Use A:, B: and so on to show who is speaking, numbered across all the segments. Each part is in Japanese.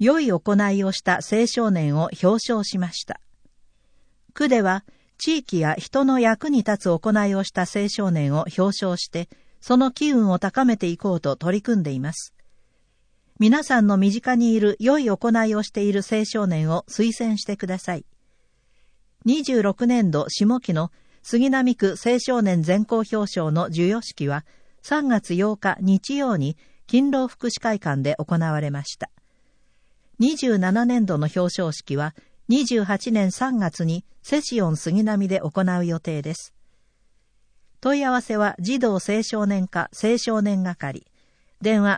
A: 良い行いをした青少年を表彰しました。区では、地域や人の役に立つ行いをした青少年を表彰して、その機運を高めていこうと取り組んでいます。皆さんの身近にいる良い行いをしている青少年を推薦してください。26年度下期の杉並区青少年全校表彰の授与式は3月8日日曜に勤労福祉会館で行われました。27年度の表彰式は28年3月にセシオン杉並で行う予定です。問い合わせは児童青少年課青少年係、電話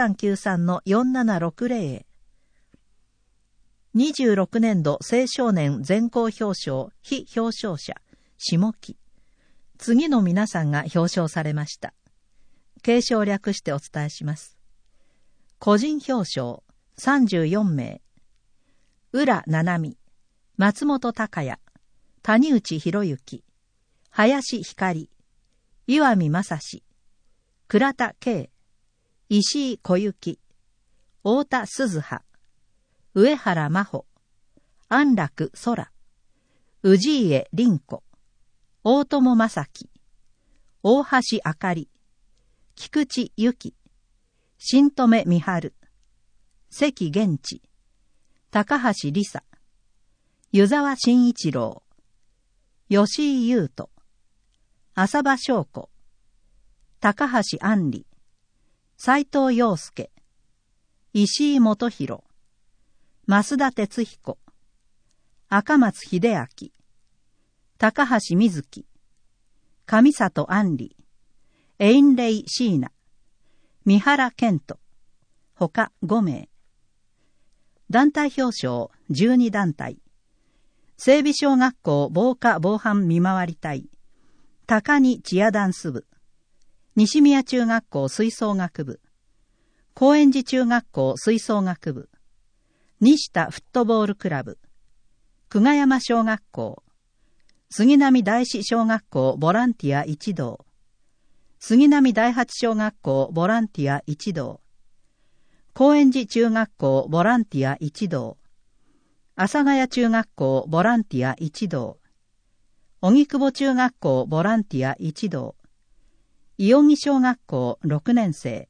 A: 3393-4760 へ。26年度青少年全校表彰非表彰者下期、次の皆さんが表彰されました。継承略してお伝えします。個人表彰34名、浦七海、松本隆也、谷内博之、林光、岩見正史、倉田圭、石井小雪、太田鈴葉、上原真帆、安楽空、氏家凛子、大友正樹、大橋あかり、菊池由紀、新留美春、関源地、高橋理沙、湯沢慎一郎、吉井優斗、浅場翔子、高橋杏里、斉藤陽介、石井元弘、増田哲彦、赤松秀明、高橋瑞希、上里杏里、エインレイ椎名、三原健人、他5名。団体表彰12団体。整備小学校防火防犯見回り隊、高荷チアダンス部、西宮中学校吹奏楽部、高円寺中学校吹奏楽部、西田フットボールクラブ、久我山小学校、杉並第四小学校ボランティア一同、杉並第八小学校ボランティア一同、高円寺中学校ボランティア一同、阿佐ヶ谷中学校ボランティア一同、荻窪中学校ボランティア一同、伊予木小学校6年生。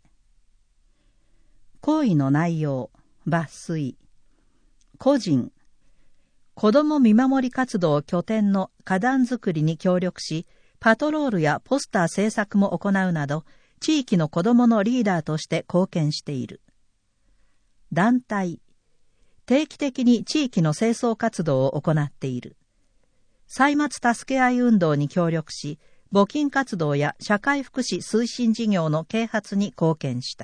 A: 行為の内容、抜粋。個人、子ども見守り活動拠点の花壇作りに協力し、パトロールやポスター制作も行うなど、地域の子どものリーダーとして貢献している。団体、定期的に地域の清掃活動を行っている。歳末助け合い運動に協力し、募金活動や社会福祉推進事業の啓発に貢献した。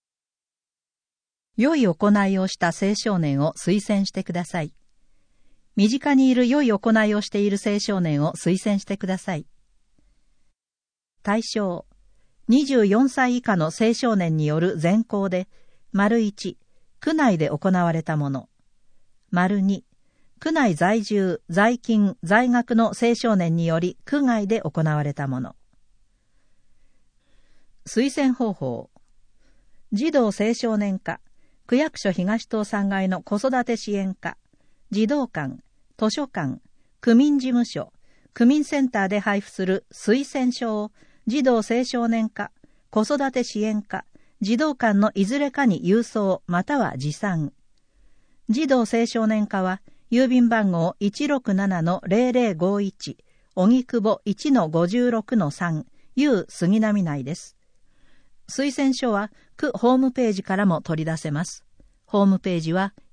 A: 良い行いをした青少年を推薦してください。身近にいる良い行いをしている青少年を推薦してください。対象、24歳以下の青少年による全校で、1、区内で行われたもの。2、区内在住、在勤、在学の青少年により区外で行われたもの。推薦方法。児童青少年課、区役所東棟3階の子育て支援課、児童館、図書館、区民事務所、区民センターで配布する推薦書を児童青少年課、子育て支援課、児童館のいずれかに郵送または持参。児童青少年課は郵便番号 167-0051 荻窪 1-56-3 U 杉並内です。推薦書は区ホームページからも取り出せます。ホームページは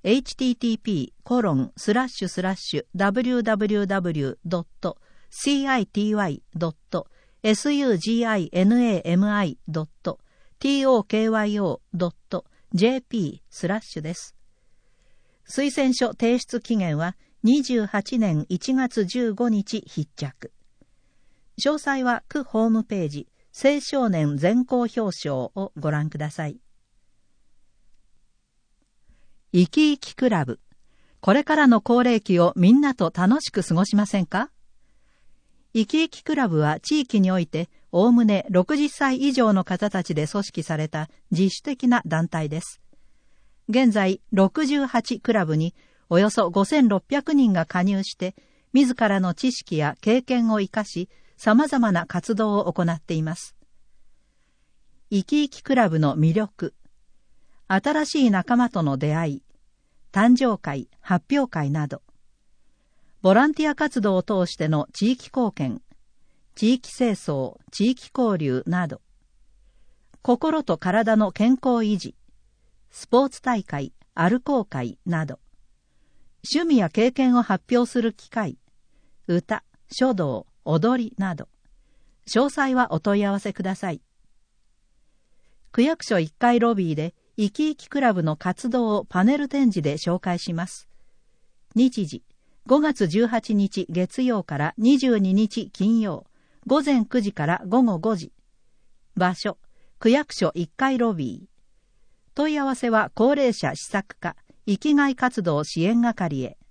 A: http://www.city.tokyo.jp/ です。推薦書提出期限は28年1月15日必着。詳細は区ホームページ青少年全校表彰をご覧ください。生き生きクラブ。これからの高齢期をみんなと楽しく過ごしませんか？生き生きクラブは地域においておおむね60歳以上の方たちで組織された自主的な団体です。 現在68クラブにおよそ5600人が加入して、自らの知識や経験を生かし、様々な活動を行っています。生き生きクラブの魅力、新しい仲間との出会い、誕生会、発表会など、ボランティア活動を通しての地域貢献、地域清掃、地域交流など、心と体の健康維持、スポーツ大会、アルコー会など、趣味や経験を発表する機会、歌、書道、踊りなど、詳細はお問い合わせください。区役所1階ロビーで生き生きクラブの活動をパネル展示で紹介します。日時、5月18日月曜から22日金曜、午前9時から午後5時。場所、区役所1階ロビー。問い合わせは高齢者施策課、生きがい活動支援係へ。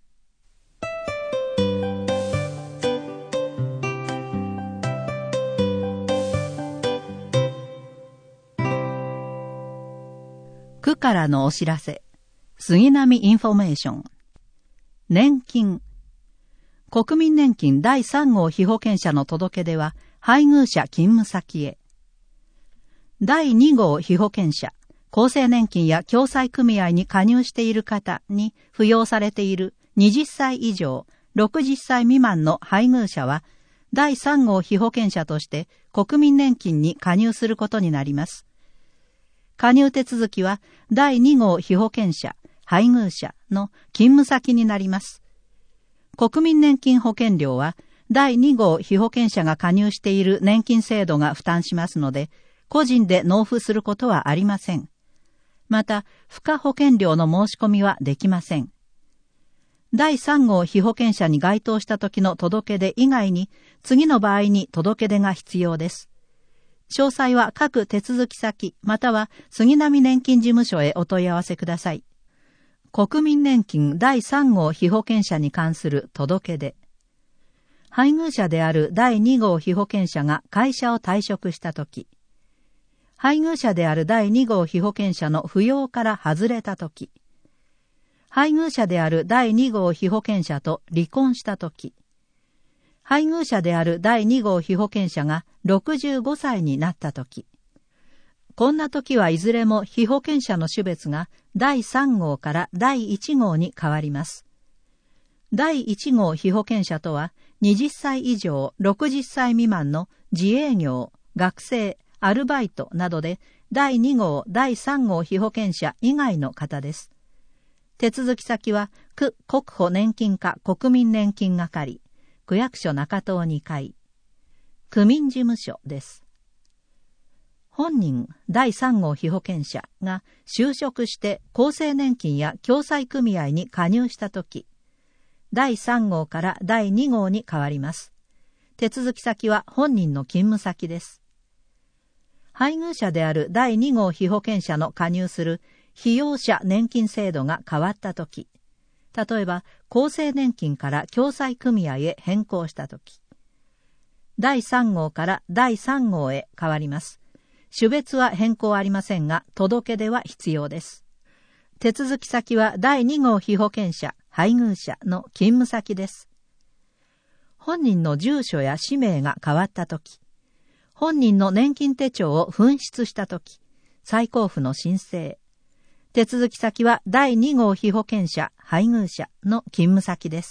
A: 区からのお知らせ。杉並インフォメーション。年金。国民年金第3号被保険者の届け出は、配偶者勤務先へ。第2号被保険者、厚生年金や共済組合に加入している方に扶養されている20歳以上、60歳未満の配偶者は、第3号被保険者として国民年金に加入することになります。加入手続きは第2号被保険者、配偶者の勤務先になります。国民年金保険料は第2号被保険者が加入している年金制度が負担しますので、個人で納付することはありません。また、付加保険料の申し込みはできません。第3号被保険者に該当した時の届け出以外に、次の場合に届け出が必要です。詳細は各手続き先または杉並年金事務所へお問い合わせください。国民年金第3号被保険者に関する届け出。配偶者である第2号被保険者が会社を退職したとき、配偶者である第2号被保険者の扶養から外れたとき、配偶者である第2号被保険者と離婚したとき、配偶者である第2号被保険者が65歳になったとき、こんなときはいずれも被保険者の種別が第3号から第1号に変わります。第1号被保険者とは20歳以上60歳未満の自営業、学生、アルバイトなどで第2号、第3号被保険者以外の方です。手続き先は区国保年金課国民年金係、区役所中東2階、区民事務所です。本人第3号被保険者が就職して厚生年金や共済組合に加入したとき、第3号から第2号に変わります。手続き先は本人の勤務先です。配偶者である第2号被保険者の加入する被用者年金制度が変わったとき、例えば厚生年金から共済組合へ変更したとき、第3号から第3号へ変わります。種別は変更ありませんが、届け出は必要です。手続き先は第2号被保険者、配偶者の勤務先です。本人の住所や氏名が変わったとき、本人の年金手帳を紛失したとき、再交付の申請。手続き先は第2号被保険者、配偶者の勤務先です。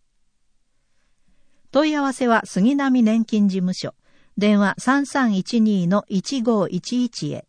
A: 問い合わせは杉並年金事務所、電話 3312-1511 へ。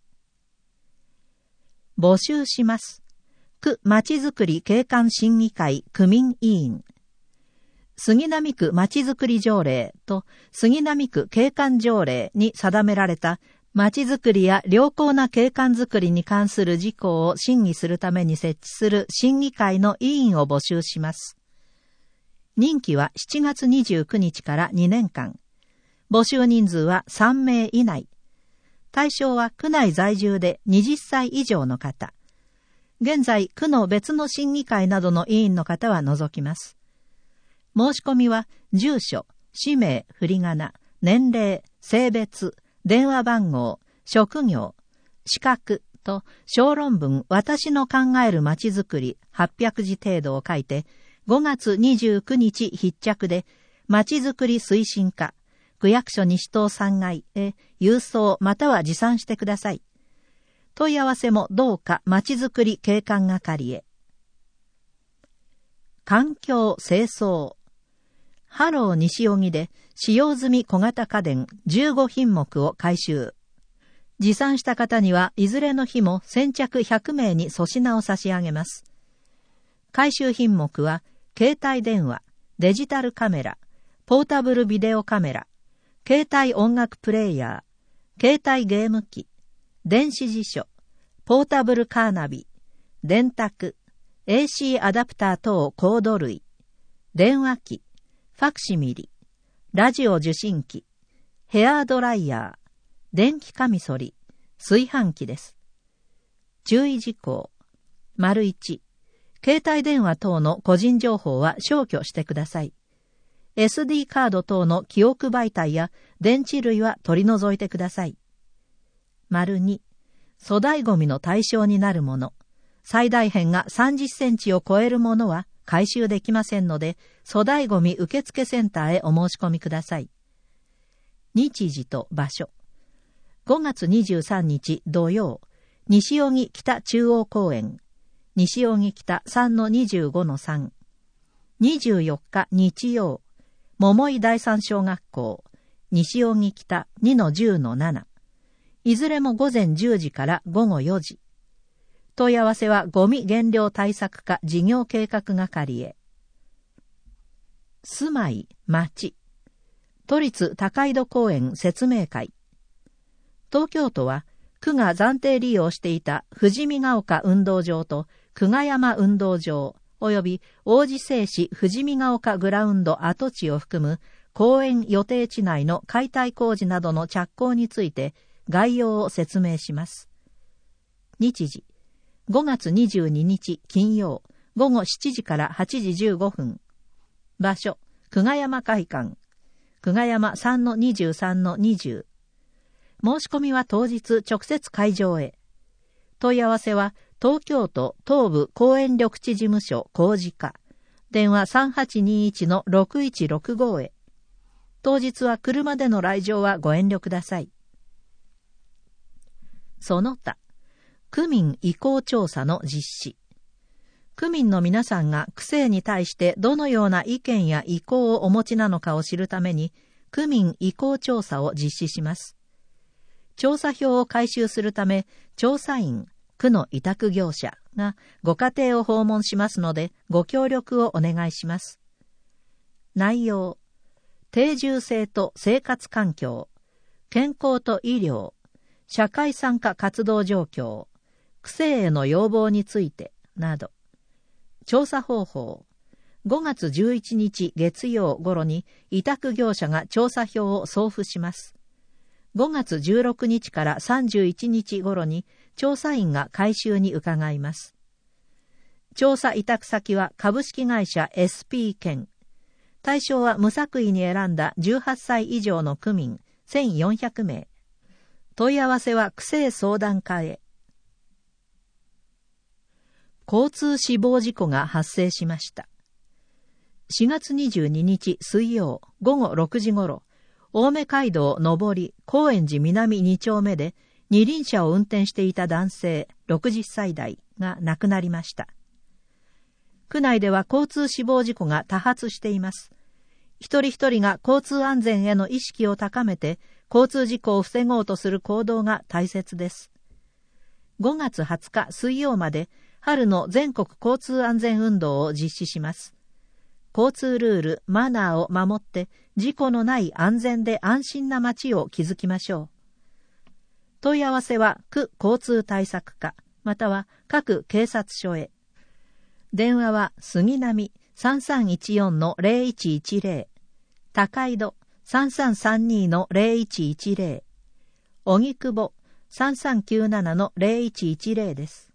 A: 募集します。区まちづくり景観審議会区民委員。杉並区まちづくり条例と杉並区景観条例に定められたまちづくりや良好な景観づくりに関する事項を審議するために設置する審議会の委員を募集します。任期は7月29日から2年間。募集人数は3名以内。対象は区内在住で20歳以上の方。現在、区の別の審議会などの委員の方は除きます。申し込みは、住所、氏名、振り仮名、年齢、性別、電話番号、職業、資格、 と小論文私の考えるまちづくり800字程度を書いて5月29日必着でまちづくり推進課区役所西棟3階へ郵送または持参してください。問い合わせもどうかまちづくり景観係へ。環境清掃。ハロー西荻で使用済み小型家電15品目を回収。持参した方にはいずれの日も先着100名に粗品を差し上げます。回収品目は携帯電話、デジタルカメラ、ポータブルビデオカメラ、携帯音楽プレイヤー、携帯ゲーム機、電子辞書、ポータブルカーナビ、電卓、AC アダプター等コード類、電話機、ファクシミリ、ラジオ受信機、ヘアドライヤー、電気カミソリ、炊飯器です。注意事項。1、携帯電話等の個人情報は消去してください。SD カード等の記憶媒体や電池類は取り除いてください。2、粗大ゴミの対象になるもの、最大辺が30センチを超えるものは回収できませんので、粗大ゴミ受付センターへお申し込みください。日時と場所。5月23日土曜、西荻北中央公園、西荻北 3-25-3。24日日曜、桃井第三小学校、西荻北 2-10-7。いずれも午前10時から午後4時。問い合わせはゴミ減量対策課事業計画係へ。住まい、町。都立高井戸公園説明会。東京都は区が暫定利用していた富士見ヶ丘運動場と久我山運動場及び王子製紙富士見ヶ丘グラウンド跡地を含む公園予定地内の解体工事などの着工について概要を説明します。日時、5月22日金曜午後7時から8時15分。場所、久我山会館。久我山 3-23-20。申し込みは当日直接会場へ。問い合わせは東京都東部公園緑地事務所工事課。電話 3821-6165 へ。当日は車での来場はご遠慮ください。その他、区民意向調査の実施。区民の皆さんが区政に対してどのような意見や意向をお持ちなのかを知るために、区民意向調査を実施します。調査票を回収するため、調査員、区の委託業者がご家庭を訪問しますので、ご協力をお願いします。内容、定住性と生活環境、健康と医療、社会参加活動状況、区政への要望についてなど。調査方法、5月11日月曜頃に委託業者が調査票を送付します。5月16日から31日頃に調査員が回収に伺います。調査委託先は株式会社 SP 県。対象は無作為に選んだ18歳以上の区民1400名。問い合わせは区政相談課へ。交通死亡事故が発生しました。4月22日水曜午後6時頃、青梅街道上り高円寺南2丁目で二輪車を運転していた男性60歳代が亡くなりました。区内では交通死亡事故が多発しています。一人一人が交通安全への意識を高めて交通事故を防ごうとする行動が大切です。5月20日水曜まで春の全国交通安全運動を実施します。交通ルール、マナーを守って事故のない安全で安心な街を築きましょう。問い合わせは区交通対策課または各警察署へ。電話は杉並 3314-0110、高井戸 3332-0110、荻窪 3397-0110です。